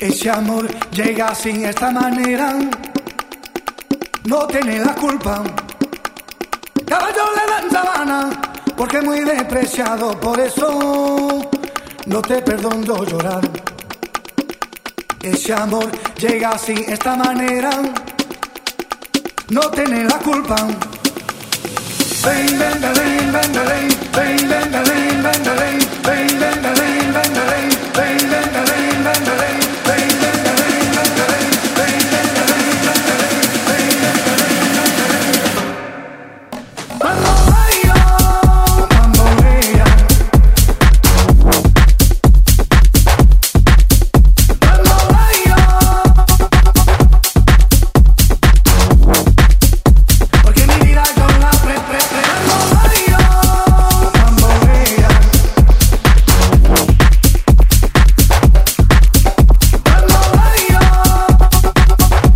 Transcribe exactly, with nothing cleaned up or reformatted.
Ese amor llega así, esta manera, no tiene la culpa. Caballo le dan sabana, porque es muy despreciado, por eso no te perdono llorar. Ese amor llega así, esta manera, no tiene la culpa. Ven, ven, ven, ven, ven, ven, ven, ven, ven.